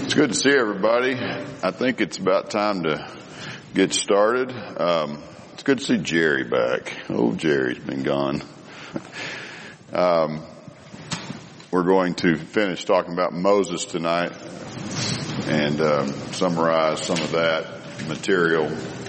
It's good to see everybody. I think it's about time to get started. It's good to see Jerry back. Oh, Jerry's been gone. We're going to finish talking about Moses tonight and summarize some of that material.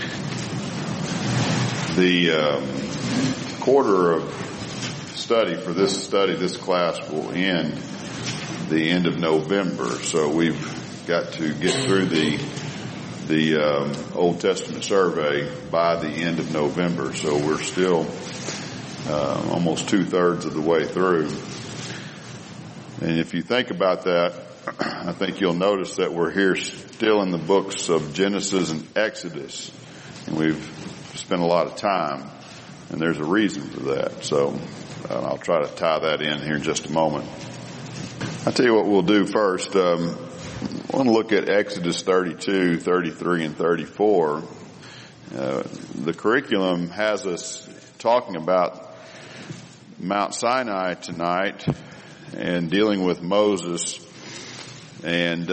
The quarter of study for this class will end the end of November, so we've got to get through the Old Testament survey by the end of November. So we're still almost 2/3 of the way through. And if you think about that, I think you'll notice that we're here still in the books of Genesis and Exodus, and we've spent a lot of time, and there's a reason for that. So I'll try to tie that in here in just a moment. I'll tell you what we'll do first. I want to look at Exodus 32, 33, and 34. The curriculum has us talking about Mount Sinai tonight and dealing with Moses. And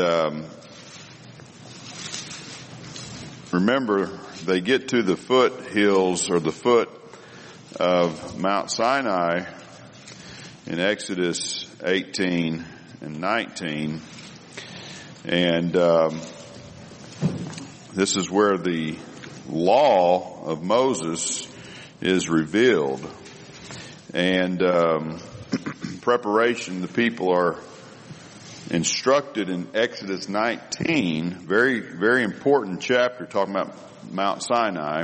remember, they get to the foothills or the foot of Mount Sinai in Exodus 18 and 19. And this is where the law of Moses is revealed. And preparation, the people are instructed in Exodus 19, very, very important chapter talking about Mount Sinai.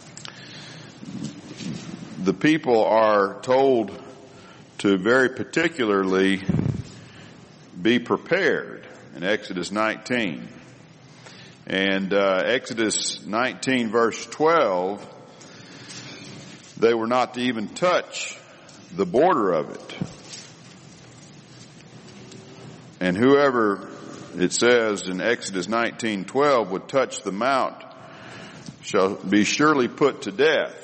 The people are told to very particularly be prepared in Exodus 19. And Exodus 19 verse 12, they were not to even touch the border of it. And whoever, it says in Exodus 19:12, would touch the mount shall be surely put to death.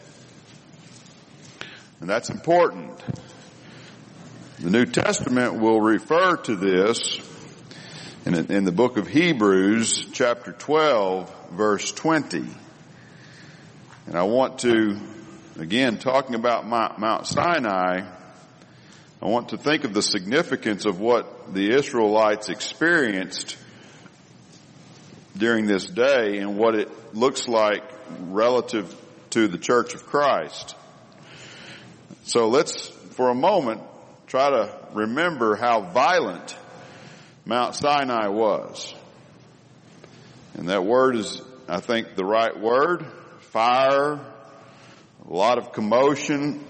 And that's important. The New Testament will refer to this in the book of Hebrews, chapter 12, verse 20. And I want to, again, talking about Mount Sinai, I want to think of the significance of what the Israelites experienced during this day and what it looks like relative to the Church of Christ. So let's, for a moment, try to remember how violent Mount Sinai was. And that word is, I think, the right word. Fire, a lot of commotion,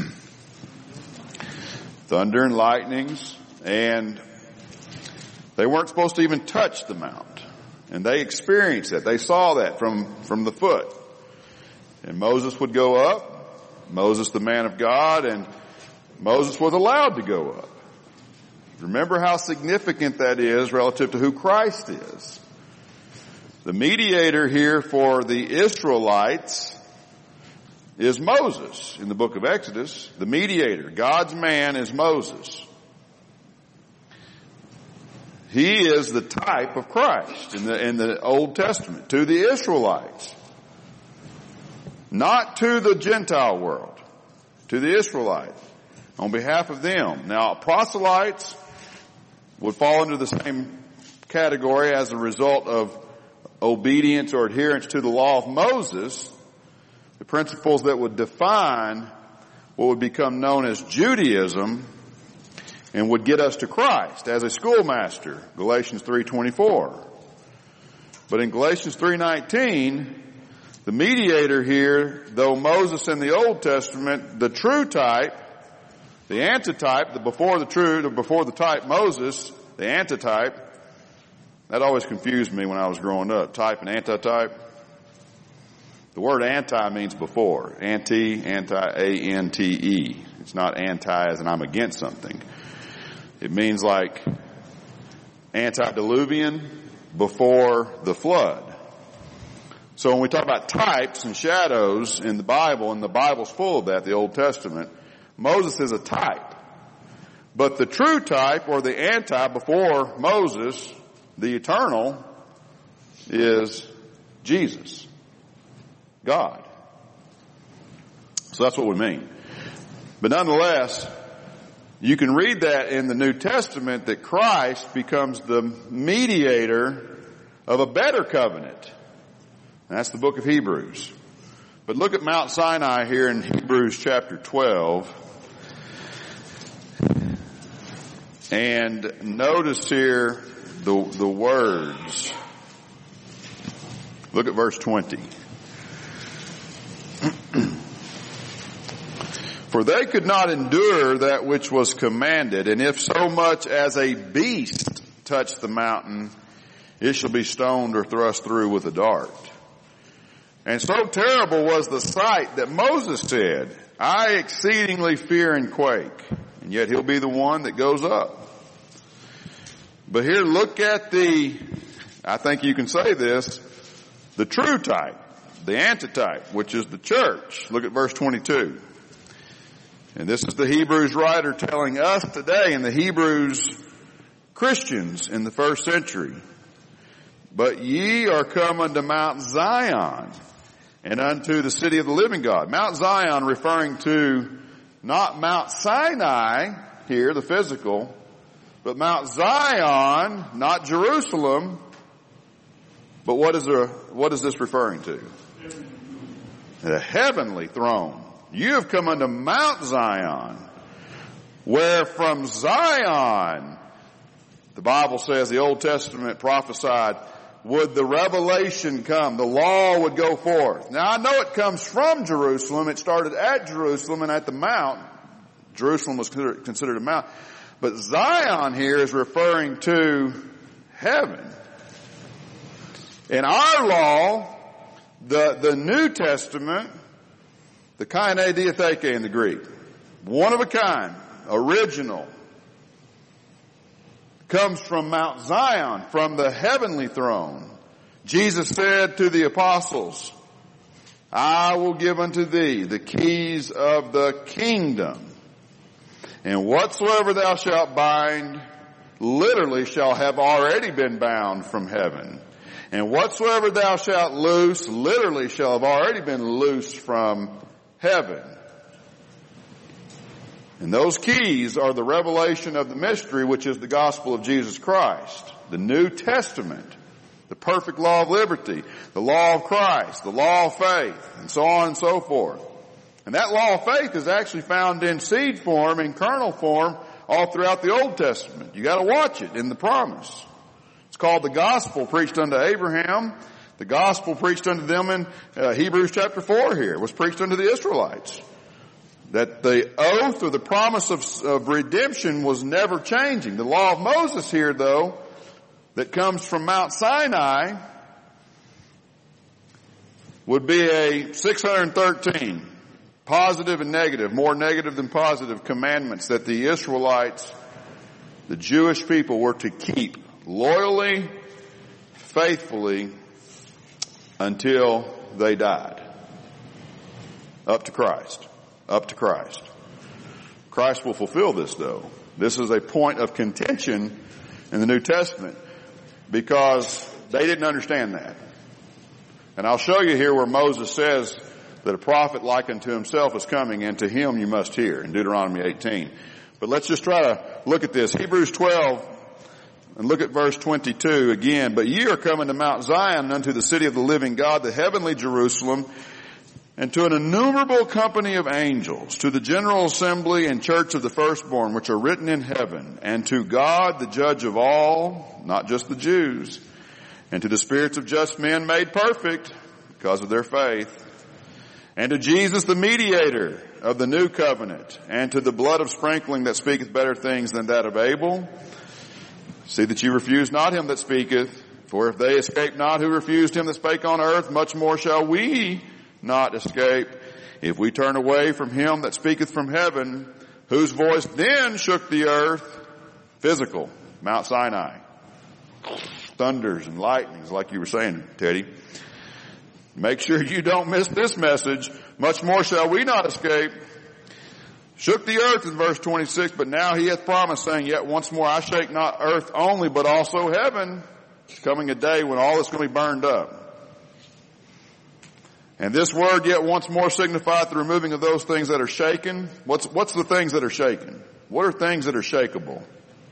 thunder and lightnings, and they weren't supposed to even touch the mount. And they experienced that. They saw that from the foot. And Moses would go up, Moses the man of God, and Moses was allowed to go up. Remember how significant that is relative to who Christ is. The mediator here for the Israelites is Moses in the book of Exodus. The mediator, God's man, is Moses. He is the type of Christ in the Old Testament to the Israelites. Not to the Gentile world, to the Israelites, on behalf of them. Now, proselytes would fall into the same category as a result of obedience or adherence to the law of Moses, the principles that would define what would become known as Judaism and would get us to Christ as a schoolmaster, Galatians 3:24. But in Galatians 3:19, the mediator here, though Moses in the Old Testament, the true type, the antitype, the before the type Moses, the antitype, that always confused me when I was growing up. Type and antitype. The word anti means before. Anti, A-N-T-E. It's not anti as in I'm against something. It means like antediluvian, before the flood. So when we talk about types and shadows in the Bible, and the Bible's full of that, the Old Testament, Moses is a type. But the true type, or the anti before Moses, the eternal is Jesus, God. So that's what we mean. But nonetheless, you can read that in the New Testament that Christ becomes the mediator of a better covenant. And that's the book of Hebrews. But look at Mount Sinai here in Hebrews chapter 12. And notice here the words. Look at verse 20. For they could not endure that which was commanded, and if so much as a beast touch the mountain, it shall be stoned or thrust through with a dart. And so terrible was the sight that Moses said, I exceedingly fear and quake. And yet he'll be the one that goes up. But here, look at I think you can say this, the true type, the antitype, which is the church. Look at verse 22. And this is the Hebrews writer telling us today, and the Hebrews Christians in the first century. But ye are come unto Mount Zion, and unto the city of the living God. Mount Zion referring to not Mount Sinai here, the physical, but Mount Zion, not Jerusalem. But what is this referring to? The heavenly throne. You have come unto Mount Zion, where from Zion, the Bible says, the Old Testament prophesied, would the revelation come, the law would go forth. Now I know it comes from Jerusalem. It started at Jerusalem and at the mount. Jerusalem was considered a mount. But Zion here is referring to heaven. In our law, the New Testament, the kaine diatheke in the Greek, one of a kind, original, comes from Mount Zion, from the heavenly throne. Jesus said to the apostles, I will give unto thee the keys of the kingdom. And whatsoever thou shalt bind, literally shall have already been bound from heaven. And whatsoever thou shalt loose, literally shall have already been loosed from heaven. And those keys are the revelation of the mystery, which is the gospel of Jesus Christ, the New Testament, the perfect law of liberty, the law of Christ, the law of faith, and so on and so forth. And that law of faith is actually found in seed form, in kernel form, all throughout the Old Testament. You got to watch it in the promise. It's called the gospel preached unto Abraham. The gospel preached unto them in Hebrews chapter 4 here was preached unto the Israelites. That the oath or the promise of redemption was never changing. The law of Moses here, though, that comes from Mount Sinai, would be a 613 positive and negative, more negative than positive commandments that the Israelites, the Jewish people, were to keep loyally, faithfully, until they died. Up to Christ. Up to Christ. Christ will fulfill this, though. This is a point of contention in the New Testament because they didn't understand that. And I'll show you here where Moses says that a prophet like unto himself is coming, and to him you must hear, in Deuteronomy 18. But let's just try to look at this. Hebrews 12, and look at verse 22 again. But ye are coming to Mount Zion, unto the city of the living God, the heavenly Jerusalem, and to an innumerable company of angels, to the general assembly and church of the firstborn, which are written in heaven, and to God, the judge of all, not just the Jews, and to the spirits of just men made perfect because of their faith, and to Jesus, the mediator of the new covenant, and to the blood of sprinkling that speaketh better things than that of Abel. See that you refuse not him that speaketh, for if they escape not who refused him that spake on earth, much more shall we not escape if we turn away from him that speaketh from heaven, whose voice then shook the earth. Physical, Mount Sinai. Thunders and lightnings, like you were saying, Teddy. Make sure you don't miss this message. Much more shall we not escape. Shook the earth in verse 26, but now he hath promised, saying, yet once more I shake not earth only, but also heaven. There's coming a day when all is going to be burned up. And this word yet once more signifieth the removing of those things that are shaken. What's the things that are shaken? What are things that are shakeable?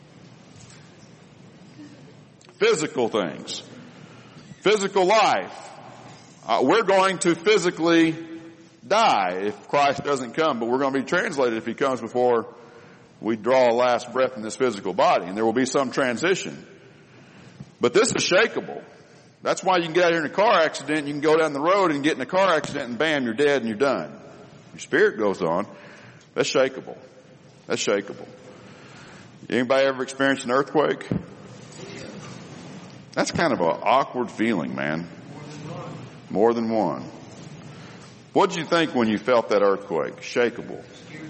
Physical things. Physical life. We're going to physically die if Christ doesn't come, but we're going to be translated if He comes before we draw a last breath in this physical body, and there will be some transition. But this is shakeable. That's why you can get out here in a car accident, you can go down the road and get in a car accident and bam, you're dead and you're done. Your spirit goes on. That's shakeable. That's shakeable. Anybody ever experienced an earthquake? That's kind of an awkward feeling, man. More than one. What did you think when you felt that earthquake? Shakeable.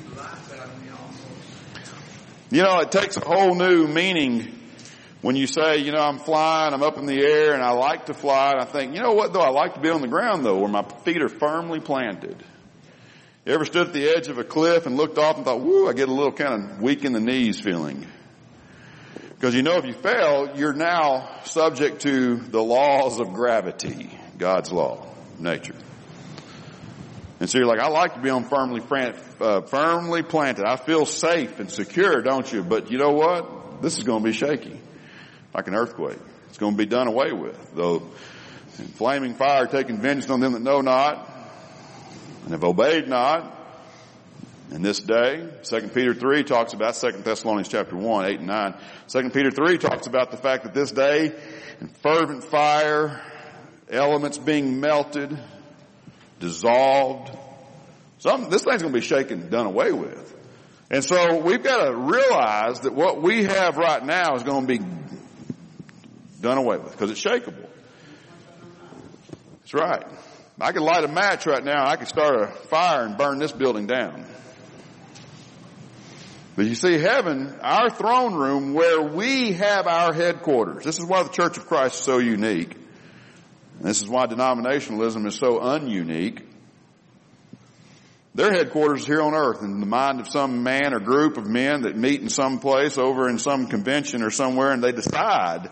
You know, it takes a whole new meaning when you say, you know, I'm flying, I'm up in the air, and I like to fly, and I think, you know what, though, I like to be on the ground, though, where my feet are firmly planted. You ever stood at the edge of a cliff and looked off and thought, woo, I get a little kind of weak in the knees feeling. Because you know if you fail, you're now subject to the laws of gravity, God's law, nature. And so you're like, I like to be on firmly planted. I feel safe and secure, don't you? But you know what? This is going to be shaky. Like an earthquake. It's going to be done away with. Though flaming fire taking vengeance on them that know not and have obeyed not. In this day, 2 Peter 3 talks about, 2 Thessalonians chapter 1, 8 and 9. 2 Peter 3 talks about the fact that this day, in fervent fire, elements being melted, dissolved. This thing's going to be shaken, done away with. And so we've got to realize that what we have right now is going to be done away with because it's shakeable. That's right. I could light a match right now. I could start a fire and burn this building down. But you see, heaven, our throne room where we have our headquarters. This is why the Church of Christ is so unique. And this is why denominationalism is so ununique. Their headquarters is here on earth in the mind of some man or group of men that meet in some place over in some convention or somewhere, and they decide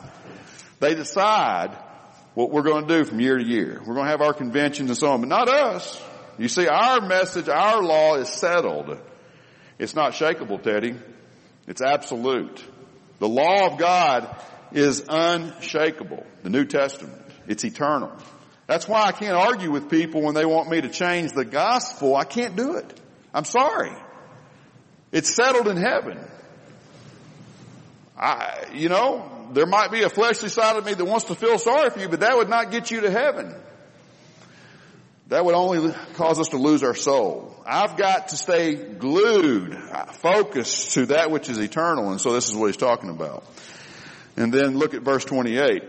what we're going to do from year to year. We're going to have our conventions and so on, but not us. You see, our message, our law is settled. It's not shakeable, Teddy. It's absolute. The law of God is unshakable. The New Testament. It's eternal. That's why I can't argue with people when they want me to change the gospel. I can't do it. I'm sorry. It's settled in heaven. There might be a fleshly side of me that wants to feel sorry for you, but that would not get you to heaven. That would only cause us to lose our soul. I've got to stay glued, focused to that which is eternal. And so this is what he's talking about. And then look at verse 28.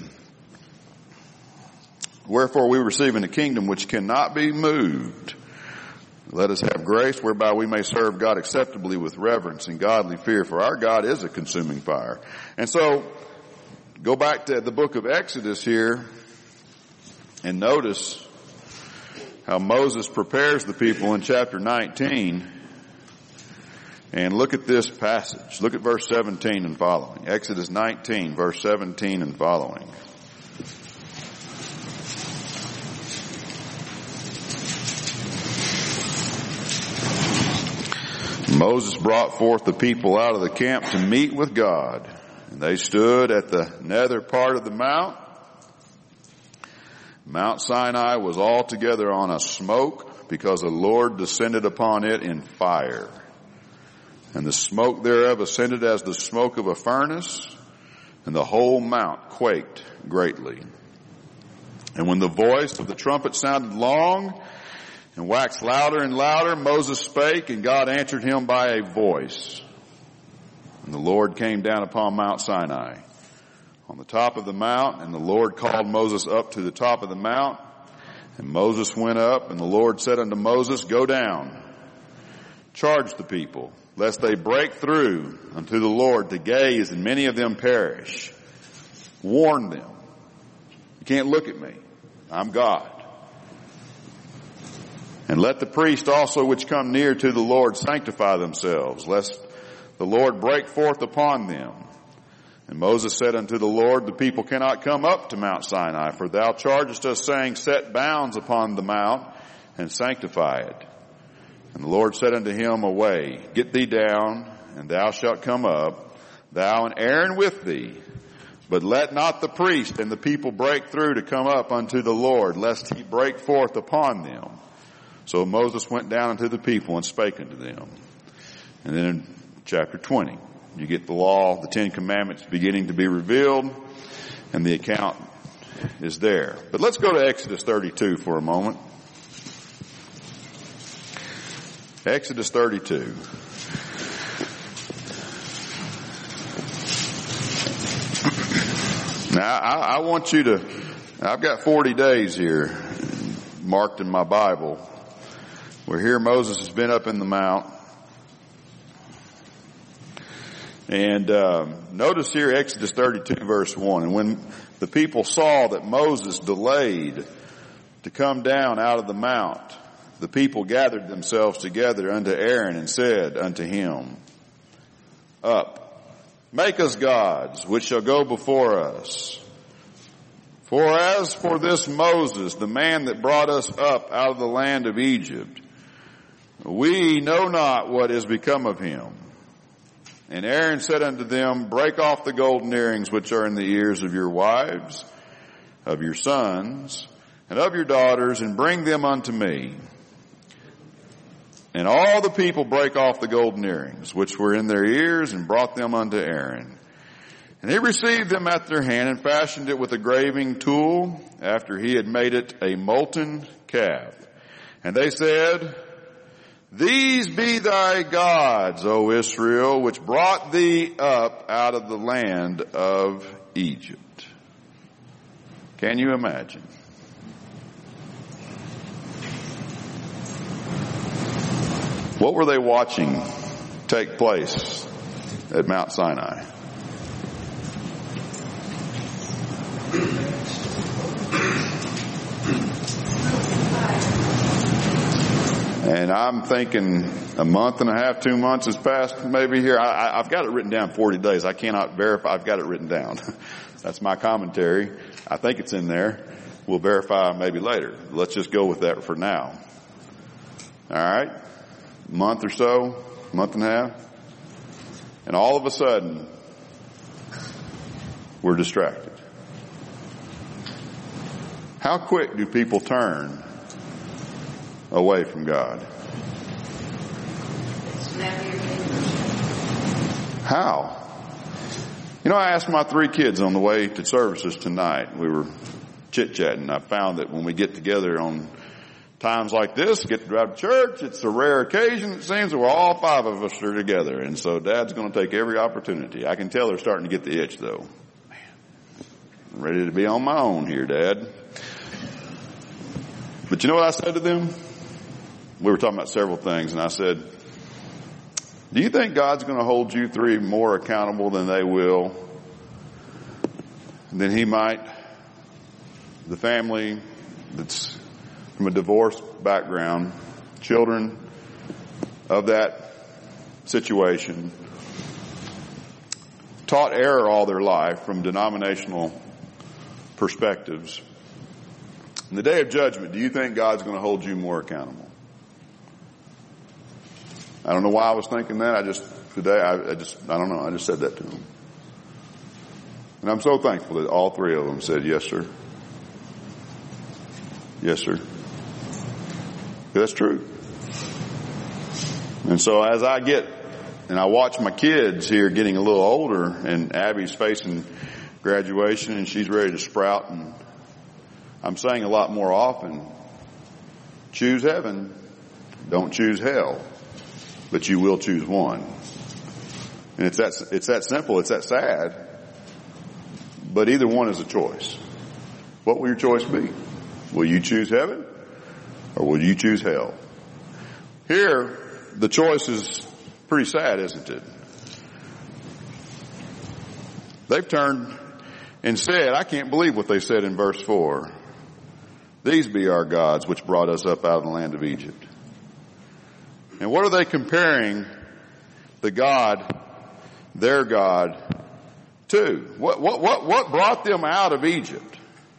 Wherefore we receive in the kingdom which cannot be moved. Let us have grace whereby we may serve God acceptably with reverence and godly fear, for our God is a consuming fire. And so, go back to the book of Exodus here and notice how Moses prepares the people in chapter 19. And look at this passage. Look at verse 17 and following. Exodus 19, verse 17 and following. Moses brought forth the people out of the camp to meet with God. And they stood at the nether part of the mount. Mount Sinai was altogether on a smoke, because the Lord descended upon it in fire. And the smoke thereof ascended as the smoke of a furnace, and the whole mount quaked greatly. And when the voice of the trumpet sounded long, and waxed louder and louder, Moses spake, and God answered him by a voice. And the Lord came down upon Mount Sinai on the top of the mount, and the Lord called Moses up to the top of the mount. And Moses went up, and the Lord said unto Moses, Go down, charge the people, lest they break through unto the Lord to gaze, and many of them perish. Warn them. You can't look at me. I'm God. And let the priests also which come near to the Lord sanctify themselves, lest the Lord break forth upon them. And Moses said unto the Lord, the people cannot come up to Mount Sinai, for thou chargest us, saying, set bounds upon the mount and sanctify it. And the Lord said unto him, away, get thee down, and thou shalt come up, thou and Aaron with thee. But let not the priest and the people break through to come up unto the Lord, lest he break forth upon them. So Moses went down unto the people and spake unto them. And then in chapter 20, you get the law, the 10 Commandments beginning to be revealed, and the account is there. But let's go to Exodus 32 for a moment. Exodus 32. Now, I want you to, I've got 40 days here marked in my Bible where here Moses has been up in the mount. And notice here Exodus 32 verse 1. And when the people saw that Moses delayed to come down out of the mount, the people gathered themselves together unto Aaron and said unto him, up, make us gods, which shall go before us. For as for this Moses, the man that brought us up out of the land of Egypt, we know not what is become of him. And Aaron said unto them, break off the golden earrings which are in the ears of your wives, of your sons, and of your daughters, and bring them unto me. And all the people brake off the golden earrings which were in their ears, and brought them unto Aaron. And he received them at their hand, and fashioned it with a graving tool, after he had made it a molten calf. And they said, these be thy gods, O Israel, which brought thee up out of the land of Egypt. Can you imagine? What were they watching take place at Mount Sinai? And I'm thinking a month and a half, 2 months has passed maybe here. I've got it written down 40 days. I cannot verify. I've got it written down. That's my commentary. I think it's in there. We'll verify maybe later. Let's just go with that for now. All right. Month or so, month and a half. And all of a sudden, we're distracted. How quick do people turn away from God? How? You know, I asked my 3 kids on the way to services tonight. We were chit-chatting. I found that when we get together on times like this, get to drive to church, it's a rare occasion, it seems, where all 5 of us are together. And so Dad's going to take every opportunity. I can tell they're starting to get the itch, though. Man, I'm ready to be on my own here, Dad. But you know what I said to them? We were talking about several things, and I said, do you think God's going to hold you 3 more accountable than they will? Than he might? The family that's from a divorced background, children of that situation, taught error all their life from denominational perspectives. In the day of judgment, do you think God's going to hold you more accountable? I don't know why I was thinking that. I don't know. I just said that to them. And I'm so thankful that all 3 of them said, yes, sir. Yes, sir. That's true. And so as I watch my kids here getting a little older, and Abby's facing graduation and she's ready to sprout, and I'm saying a lot more often, choose heaven, don't choose hell, but you will choose one. And it's that simple, it's that sad, but either one is a choice. What will your choice be? Will you choose heaven or will you choose hell? Here, the choice is pretty sad, isn't it? They've turned and said, I can't believe what they said in verse 4. These be our gods which brought us up out of the land of Egypt. And what are they comparing the God, their God, 2. What brought them out of Egypt?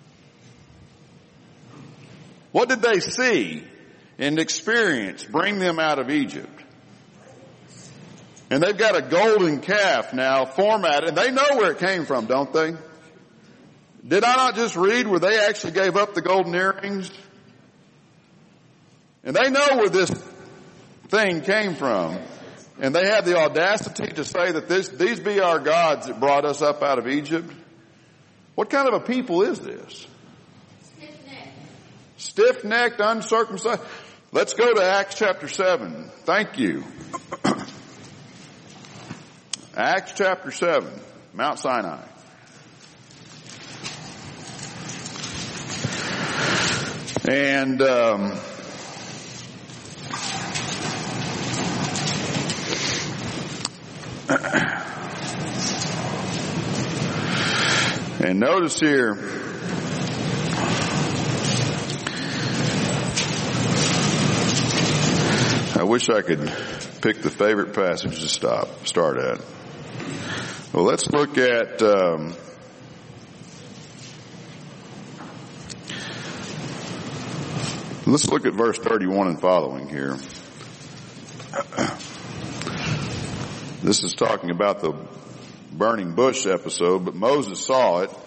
What did they see and experience bring them out of Egypt? And they've got a golden calf now formatted, and they know where it came from, don't they? Did I not just read where they actually gave up the golden earrings? And they know where this thing came from. And they have the audacity to say that these be our gods that brought us up out of Egypt. What kind of a people is this? Stiff-necked, uncircumcised. Let's go to Acts chapter 7. Thank you. Acts chapter 7, Mount Sinai. And and notice here, I wish I could pick the favorite passage to start at. Well, let's look at verse 31 and following here. This is talking about the burning bush episode, but Moses saw it.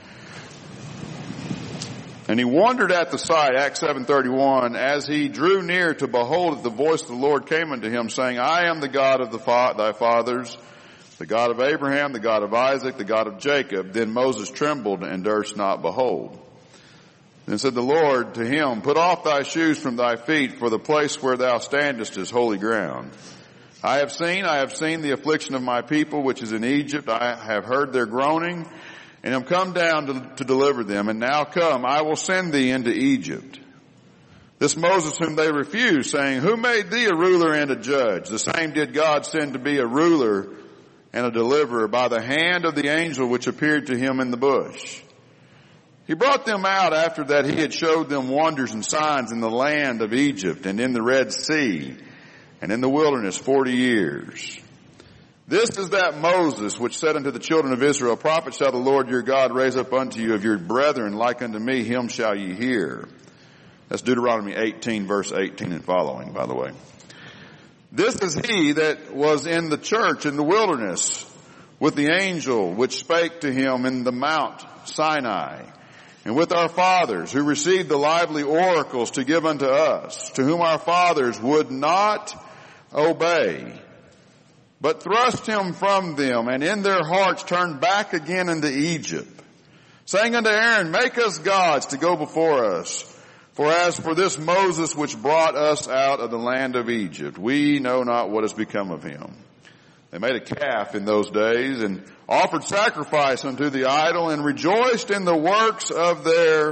And he wondered at the sight, Acts 7:31, as he drew near to behold it, the voice of the Lord came unto him, saying, I am the God of thy fathers, the God of Abraham, the God of Isaac, the God of Jacob. Then Moses trembled and durst not behold. Then said the Lord to him, Put off thy shoes from thy feet, for the place where thou standest is holy ground. I have seen the affliction of my people which is in Egypt. I have heard their groaning, and am come down to deliver them. And now come, I will send thee into Egypt. This Moses whom they refused, saying, Who made thee a ruler and a judge? The same did God send to be a ruler and a deliverer by the hand of the angel which appeared to him in the bush. He brought them out after that he had showed them wonders and signs in the land of Egypt and in the Red Sea and in the wilderness 40 years. This is that Moses which said unto the children of Israel, Prophet shall the Lord your God raise up unto you of your brethren like unto me, him shall ye hear. That's Deuteronomy 18 verse 18 and following, by the way. This is he that was in the church in the wilderness with the angel which spake to him in the Mount Sinai, and with our fathers who received the lively oracles to give unto us, to whom our fathers would not obey, but thrust him from them, and in their hearts turned back again into Egypt, saying unto Aaron, Make us gods to go before us. For as for this Moses which brought us out of the land of Egypt, we know not what has become of him. They made a calf in those days and offered sacrifice unto the idol and rejoiced in the works of their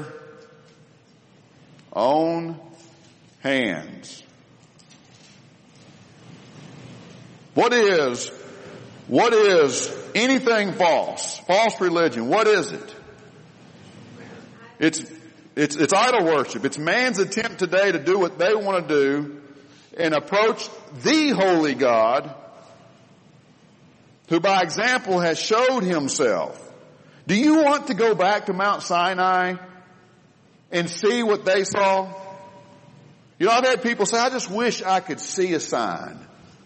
own hands. What is anything false? False religion. What is it? It's idol worship. It's man's attempt today to do what they want to do and approach the holy God who by example has showed himself. Do you want to go back to Mount Sinai and see what they saw? You know, I've had people say, I just wish I could see a sign.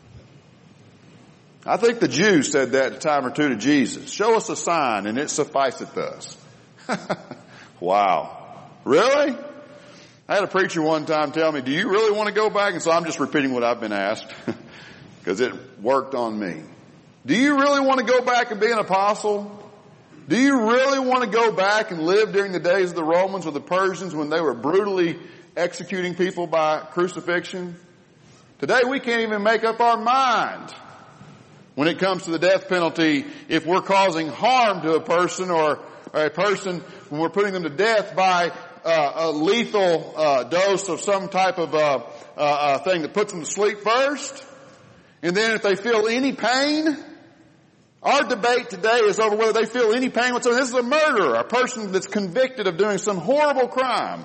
I think the Jews said that a time or two to Jesus. Show us a sign and it sufficeth us. Wow. Really? I had a preacher one time tell me, do you really want to go back? And so I'm just repeating what I've been asked because it worked on me. Do you really want to go back and be an apostle? Do you really want to go back and live during the days of the Romans or the Persians when they were brutally executing people by crucifixion? Today we can't even make up our mind when it comes to the death penalty if we're causing harm to a person or a person when we're putting them to death by a lethal dose of some type of thing that puts them to sleep first. And then if they feel any pain, our debate today is over whether they feel any pain whatsoever. This is a murderer, a person that's convicted of doing some horrible crime.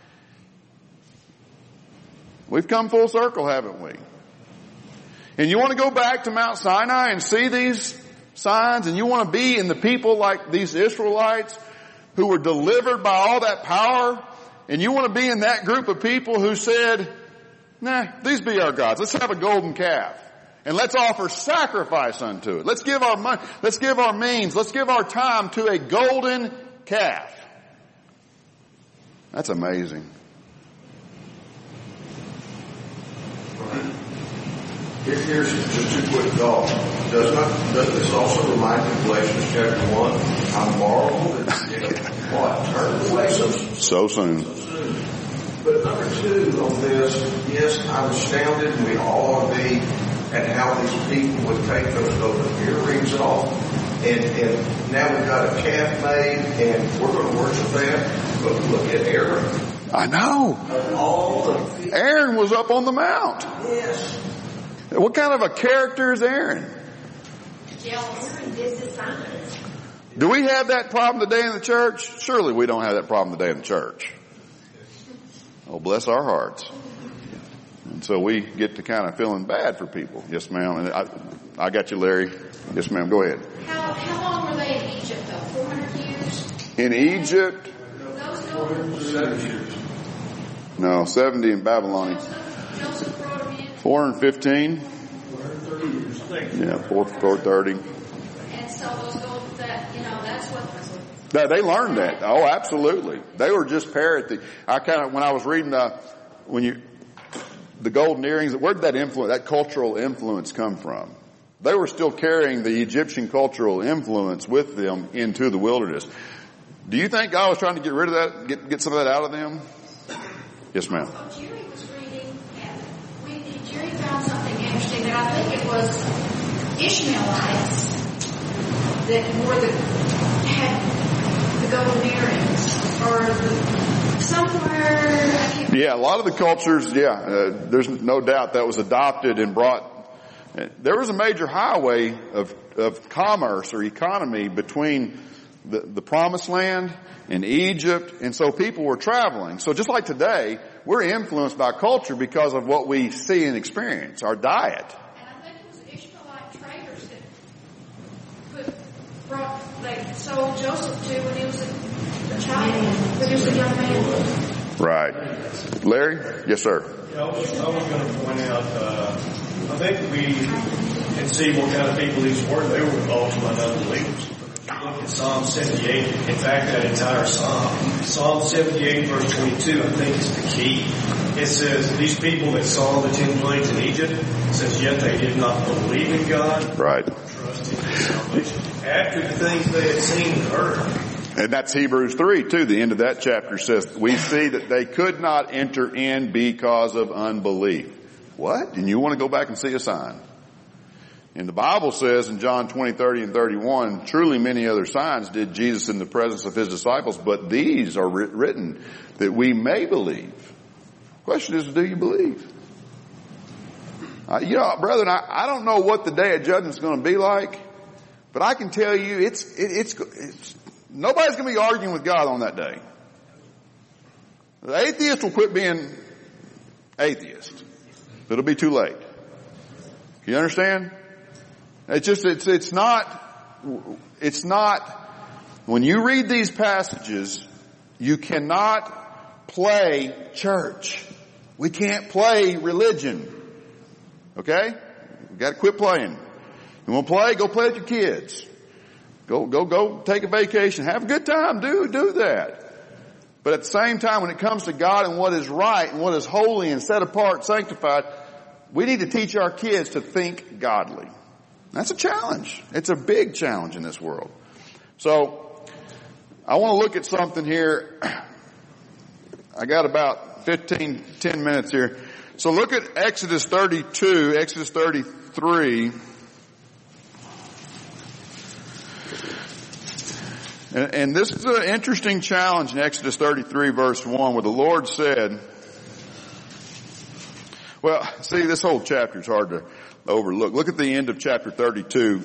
We've come full circle, haven't we? And you want to go back to Mount Sinai and see these signs, and you want to be in the people like these Israelites who were delivered by all that power, and you want to be in that group of people who said, nah, these be our gods. Let's have a golden calf. And let's offer sacrifice unto it. Let's give our money, let's give our means, let's give our time to a golden calf. That's amazing. Here's just two quick thoughts. Doesn't this also remind you of Galatians chapter 1 how marveled that, turned away so soon. But number two on this, yes, I'm astounded, and we all ought to be, at how these people would take those earrings off. And now we've got a calf made, and we're going to worship that. But look at Aaron. I know. Aaron was up on the mount. Yes. What kind of a character is Aaron? Do we have that problem today in the church? Surely we don't have that problem today in the church. Oh, bless our hearts. And so we get to kind of feeling bad for people. Yes, ma'am. And I got you, Larry. Yes, ma'am. Go ahead. How long were they in Egypt, though? 400 years? In Egypt? 7 years. No, 70 in Babylon. Joseph brought them in. 415? 430 years. Yeah, 430. And so those gold, that's what. They learned that. Oh, absolutely. They were just parroting. When I was reading the golden earrings, where did that cultural influence come from? They were still carrying the Egyptian cultural influence with them into the wilderness. Do you think God was trying to get rid of that, get some of that out of them? Yes, ma'am. Jerry was reading, and Jerry found something interesting that I think it was Ishmaelites that had the golden earrings, or somewhere. Yeah, a lot of the cultures. There's no doubt that was adopted and brought. There was a major highway of commerce or economy between the Promised Land and Egypt, and so people were traveling. So just like today, we're influenced by culture because of what we see and experience, our diet. And I think it was Ishmaelite traders that they sold Joseph to when he was a child, when he was a young man. Right. Larry? Yes, sir. I was going to point out, I think we can see what kind of people these were. They were ultimate unbelievers. Look at Psalm 78. In fact, that entire Psalm 78 verse 22, I think is the key. It says, these people that saw the 10 plagues in Egypt, says, yet they did not believe in God. Right. Trust in His salvation. After the things they had seen and heard. And that's Hebrews 3 too. The end of that chapter says, we see that they could not enter in because of unbelief. What? And you want to go back and see a sign? And the Bible says in John 20, 30, and 31, truly many other signs did Jesus in the presence of His disciples, but these are written that we may believe. Question is, do you believe? Brethren, I don't know what the day of judgment is going to be like, but I can tell you it's nobody's going to be arguing with God on that day. The atheist will quit being atheist. It'll be too late. You understand? It's not, when you read these passages, you cannot play church. We can't play religion. Okay? We've got to quit playing. You want to play? Go play with your kids. Go take a vacation. Have a good time. Do that. But at the same time, when it comes to God and what is right and what is holy and set apart, sanctified, we need to teach our kids to think godly. That's a challenge. It's a big challenge in this world. So, I want to look at something here. I got about 10 minutes here. So look at Exodus 32, Exodus 33. And this is an interesting challenge in Exodus 33 verse 1 where the Lord said, well, see, this whole chapter is hard to overlook. Look at the end of chapter 32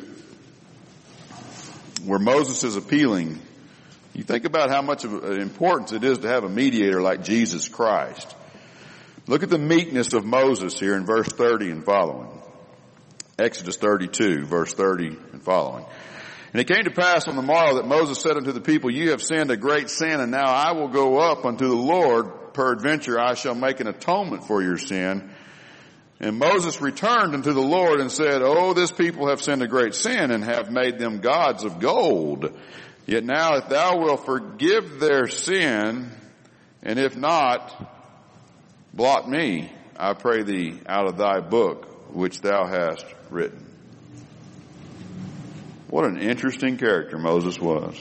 where Moses is appealing. You think about how much of an importance it is to have a mediator like Jesus Christ. Look at the meekness of Moses here in verse 30 and following. Exodus 32, verse 30 and following. And it came to pass on the morrow that Moses said unto the people, Ye have sinned a great sin, and now I will go up unto the Lord. Peradventure I shall make an atonement for your sin. And Moses returned unto the Lord and said, Oh, this people have sinned a great sin, and have made them gods of gold. Yet now if thou wilt forgive their sin, and if not, blot me, I pray thee, out of thy book, which thou hast written. What an interesting character Moses was.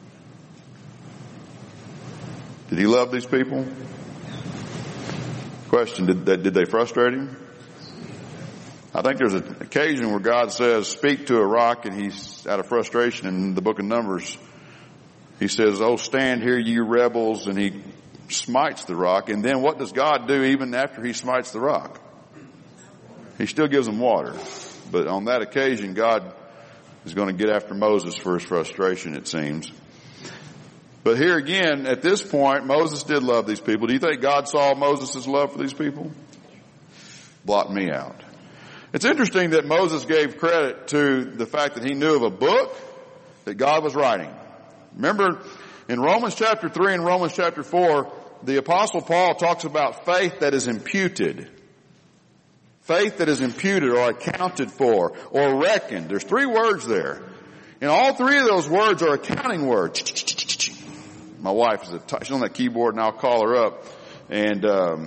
Did he love these people? Question, did they frustrate him? I think there's an occasion where God says, speak to a rock, and he's out of frustration in the book of Numbers. He says, oh, stand here, you rebels, and he smites the rock. And then what does God do even after he smites the rock? He still gives them water. But on that occasion, God is going to get after Moses for his frustration, it seems. But here again, at this point, Moses did love these people. Do you think God saw Moses' love for these people? Blot me out. It's interesting that Moses gave credit to the fact that he knew of a book that God was writing. Remember, in Romans chapter 3 and Romans chapter 4, the Apostle Paul talks about faith that is imputed. Faith that is imputed or accounted for or reckoned. There's 3 words there. And all 3 of those words are accounting words. My wife she's on that keyboard, and I'll call her up. And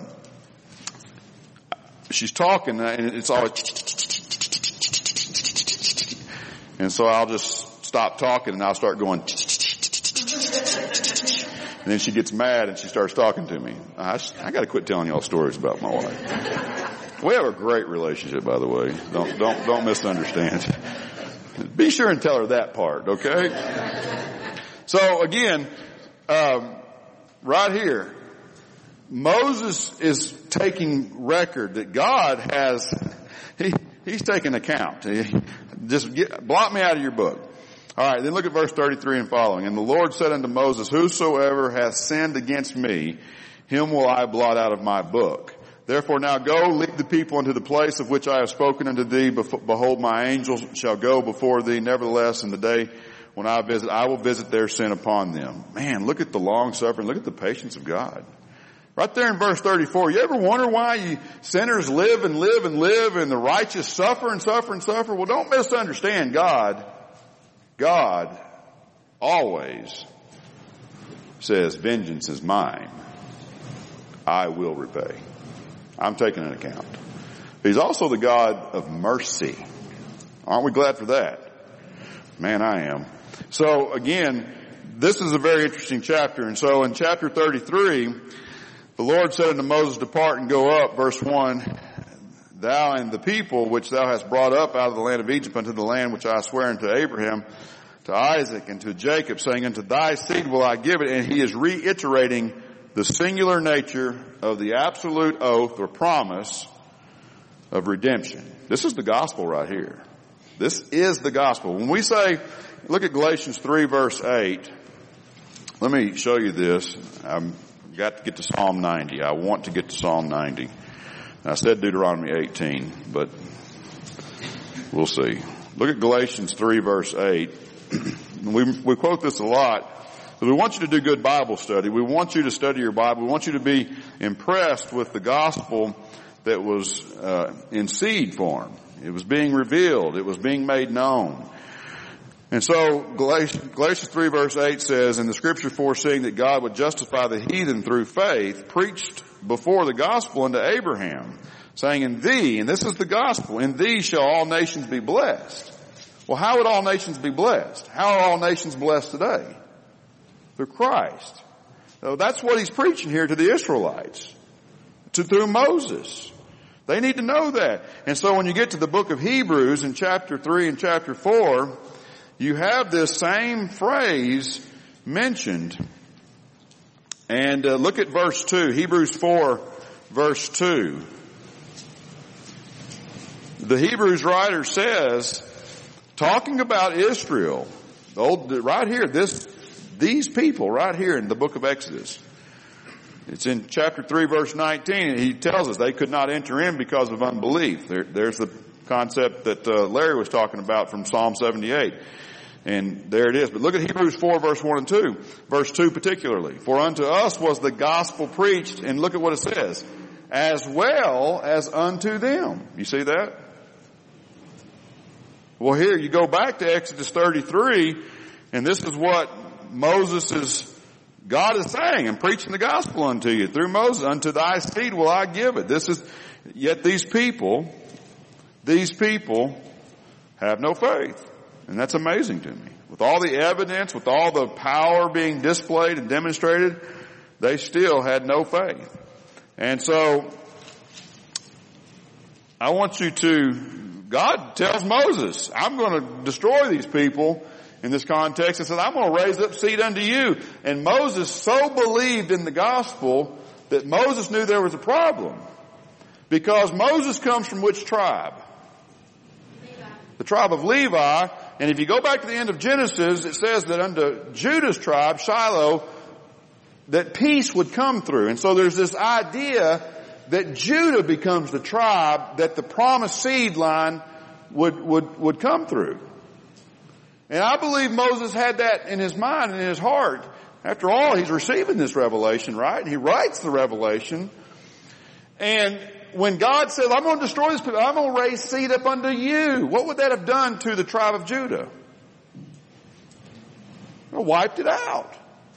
she's talking, and it's always... And so I'll just stop talking, and I'll start going... And then she gets mad, and she starts talking to me. I got to quit telling y'all stories about my wife. We have a great relationship, by the way. Don't misunderstand. Be sure and tell her that part, okay? So again, right here, Moses is taking record that God has, he's taking account. Blot me out of your book. All right, then look at verse 33 and following. And the Lord said unto Moses, Whosoever hath sinned against me, him will I blot out of my book. Therefore now go, lead the people into the place of which I have spoken unto thee. Behold, my angels shall go before thee. Nevertheless, in the day when I visit, I will visit their sin upon them. Man, look at the long suffering. Look at the patience of God. Right there in verse 34, you ever wonder why you sinners live and live and live and the righteous suffer and suffer and suffer? Well, don't misunderstand God. God always says, vengeance is mine. I will repay. I'm taking an account. He's also the God of mercy. Aren't we glad for that? Man, I am. So again, this is a very interesting chapter. And so in chapter 33, the Lord said unto Moses, Depart and go up, verse 1, Thou and the people which thou hast brought up out of the land of Egypt unto the land which I swear unto Abraham, to Isaac, and to Jacob, saying, Unto thy seed will I give it. And he is reiterating the singular nature of the absolute oath or promise of redemption. This is the gospel right here. This is the gospel. When we say, look at Galatians 3 verse 8. Let me show you this. I've got to get to Psalm 90. I want to get to Psalm 90. I said Deuteronomy 18, but we'll see. Look at Galatians 3 verse 8. We quote this a lot. We want you to do good Bible study. We want you to study your Bible. We want you to be impressed with the gospel that was in seed form. It was being revealed. It was being made known. And so Galatians 3 verse 8 says, And the scripture foreseeing that God would justify the heathen through faith, preached before the gospel unto Abraham, saying, In thee, and this is the gospel, in thee shall all nations be blessed. Well, how would all nations be blessed? How are all nations blessed today? Through Christ. So that's what he's preaching here to the Israelites, through Moses. They need to know that. And so when you get to the book of Hebrews in chapter 3 and chapter 4, you have this same phrase mentioned. And look at verse 2, Hebrews 4 verse 2. The Hebrews writer says, talking about Israel, right here, these people right here in the book of Exodus. It's in chapter 3 verse 19, and he tells us they could not enter in because of unbelief. There's the concept that Larry was talking about from Psalm 78. And there it is. But look at Hebrews 4, verse 1 and 2. Verse 2 particularly. For unto us was the gospel preached, and look at what it says, as well as unto them. You see that? Well, here you go back to Exodus 33, and this is what God is saying and preaching the gospel unto you through Moses. Unto thy seed will I give it. Yet these people have no faith. And that's amazing to me. With all the evidence, with all the power being displayed and demonstrated, they still had no faith. And so, God tells Moses, I'm going to destroy these people in this context, and says, I'm going to raise up seed unto you. And Moses so believed in the gospel that Moses knew there was a problem. Because Moses comes from which tribe? Levi. The tribe of Levi. And if you go back to the end of Genesis, it says that unto Judah's tribe, Shiloh, that peace would come through. And so there's this idea that Judah becomes the tribe that the promised seed line would come through. And I believe Moses had that in his mind and in his heart. After all, he's receiving this revelation, right? He writes the revelation. And when God says, I'm going to destroy this people, I'm going to raise seed up unto you, what would that have done to the tribe of Judah? It wiped it out.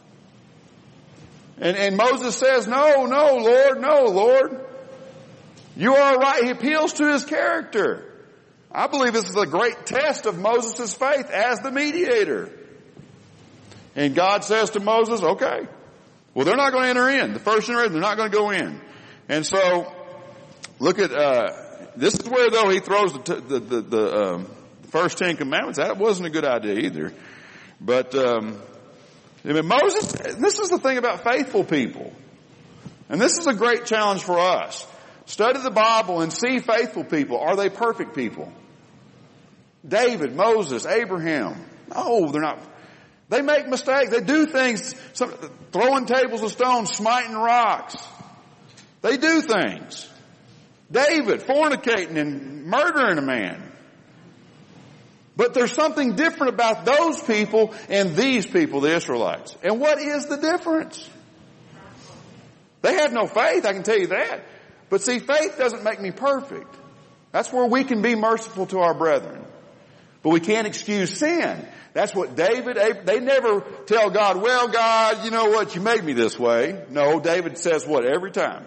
And Moses says, no, Lord. You are right. He appeals to his character. I believe this is a great test of Moses' faith as the mediator. And God says to Moses, okay, well, they're not going to enter in. The first generation, they're not going to go in. And so, look at, this is where though he throws the first 10 commandments. That wasn't a good idea either. But, Moses, this is the thing about faithful people. And this is a great challenge for us. Study the Bible and see faithful people. Are they perfect people? David, Moses, Abraham. No, they're not. They make mistakes. They do things, throwing tables of stone, smiting rocks. They do things. David, fornicating and murdering a man. But there's something different about those people and these people, the Israelites. And what is the difference? They had no faith, I can tell you that. But see, faith doesn't make me perfect. That's where we can be merciful to our brethren. But we can't excuse sin. That's what they never tell God, well, God, you know what, you made me this way. No, David says what every time?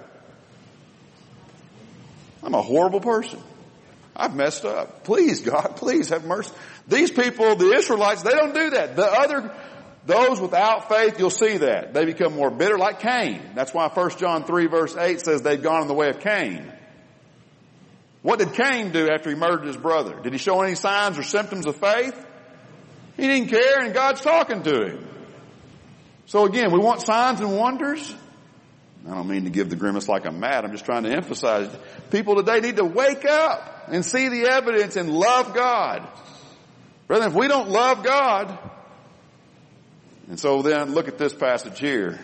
I'm a horrible person. I've messed up. Please, God, please have mercy. These people, the Israelites, they don't do that. Those without faith, you'll see that. They become more bitter like Cain. That's why 1 John 3 verse 8 says they've gone in the way of Cain. What did Cain do after he murdered his brother? Did he show any signs or symptoms of faith? He didn't care, and God's talking to him. So again, we want signs and wonders. I don't mean to give the grimace like I'm mad. I'm just trying to emphasize people today need to wake up and see the evidence and love God. Brethren, if we don't love God, and so then look at this passage here.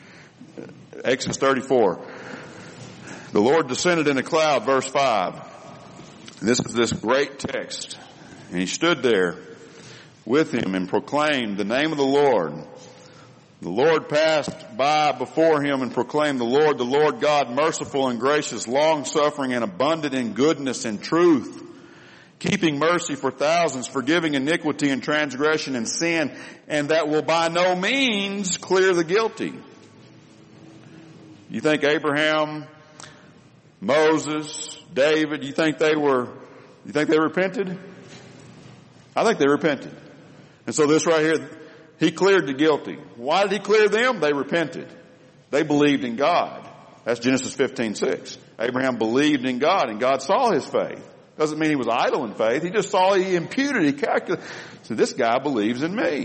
Exodus 34. The Lord descended in a cloud, verse 5. This is this great text. And he stood there with him and proclaimed the name of the Lord. The Lord passed by before him and proclaimed, the Lord God, merciful and gracious, long-suffering and abundant in goodness and truth, keeping mercy for thousands, forgiving iniquity and transgression and sin, and that will by no means clear the guilty. You think Abraham, Moses, David, you think they repented? I think they repented. And so this right here, he cleared the guilty. Why did he clear them? They repented. They believed in God. That's Genesis 15:6. Abraham believed in God and God saw his faith. Doesn't mean he was idle in faith. He just saw, he imputed, he calculated. So this guy believes in me.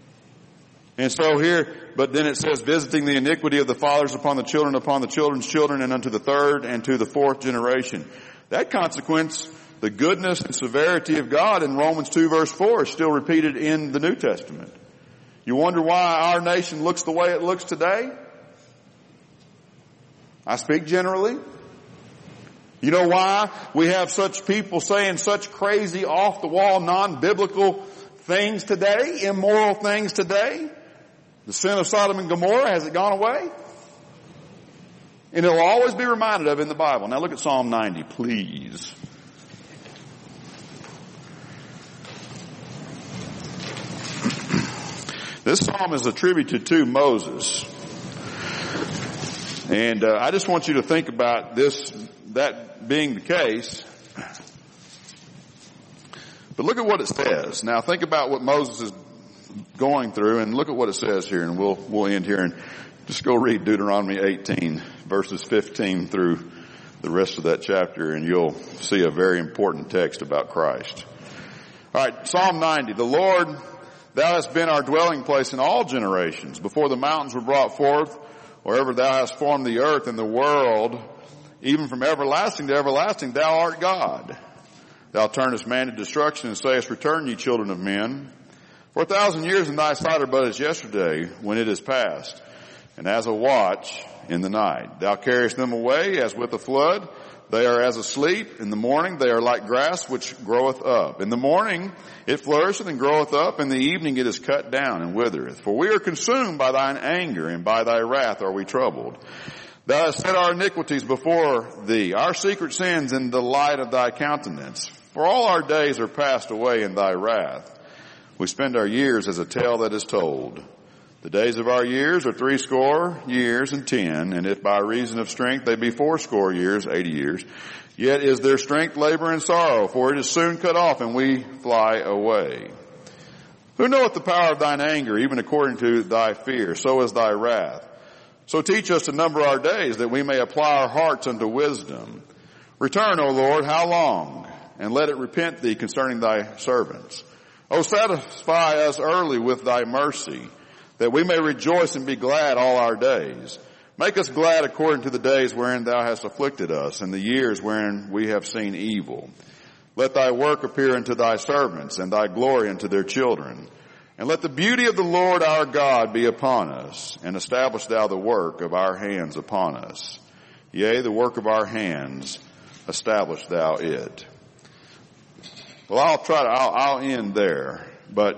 And so here, but then it says, visiting the iniquity of the fathers upon the children's children, and unto the third and to the fourth generation. That consequence, the goodness and severity of God in Romans 2 verse 4 is still repeated in the New Testament. You wonder why our nation looks the way it looks today? I speak generally. You know why we have such people saying such crazy, off-the-wall, non-biblical things today, immoral things today? The sin of Sodom and Gomorrah, has it gone away? And it'll always be reminded of in the Bible. Now look at Psalm 90, please. This psalm is attributed to Moses. And I just want you to think about this, that being the case. But look at what it says. Now think about what Moses is going through and look at what it says here, and we'll end here and just go read Deuteronomy 18 verses 15 through the rest of that chapter, and you'll see a very important text about Christ. All right, Psalm 90. The Lord, thou hast been our dwelling place in all generations. Before the mountains were brought forth, wherever thou hast formed the earth and the world, even from everlasting to everlasting, thou art God. Thou turnest man to destruction and sayest, return, ye children of men. For 1,000 years in thy sight are but as yesterday, when it is past, and as a watch in the night. Thou carriest them away as with a flood. They are as asleep. In the morning they are like grass which groweth up. In the morning it flourisheth and groweth up. In the evening it is cut down and withereth. For we are consumed by thine anger, and by thy wrath are we troubled. Thou hast set our iniquities before thee, our secret sins in the light of thy countenance. For all our days are passed away in thy wrath. We spend our years as a tale that is told. The days of our years are 80 years and 10, and if by reason of strength they be 80 years, 80 years, yet is their strength labor and sorrow, for it is soon cut off, and we fly away. Who knoweth the power of thine anger, even according to thy fear, so is thy wrath. So teach us to number our days, that we may apply our hearts unto wisdom. Return, O Lord, how long? And let it repent thee concerning thy servants. O satisfy us early with thy mercy, that we may rejoice and be glad all our days. Make us glad according to the days wherein thou hast afflicted us, and the years wherein we have seen evil. Let thy work appear unto thy servants, and thy glory unto their children. And let the beauty of the Lord our God be upon us, and establish thou the work of our hands upon us. Yea, the work of our hands, establish thou it. Well, I'll end there, but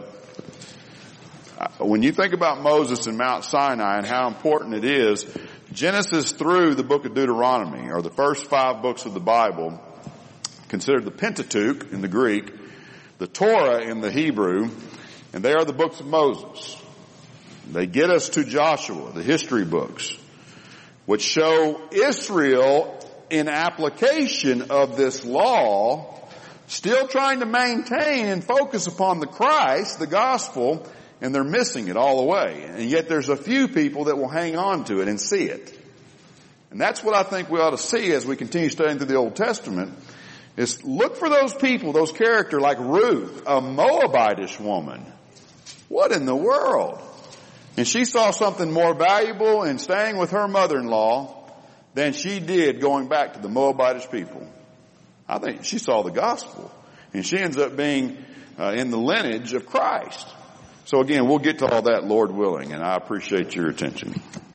when you think about Moses and Mount Sinai and how important it is, Genesis through the book of Deuteronomy are the first 5 books of the Bible, considered the Pentateuch in the Greek, the Torah in the Hebrew, and they are the books of Moses. They get us to Joshua, the history books, which show Israel in application of this law, still trying to maintain and focus upon the Christ, the gospel, and they're missing it all the way. And yet there's a few people that will hang on to it and see it. And that's what I think we ought to see as we continue studying through the Old Testament, is look for those people, those characters like Ruth, a Moabitish woman. What in the world? And she saw something more valuable in staying with her mother-in-law than she did going back to the Moabitish people. I think she saw the gospel, and she ends up being in the lineage of Christ. So again, we'll get to all that, Lord willing, and I appreciate your attention.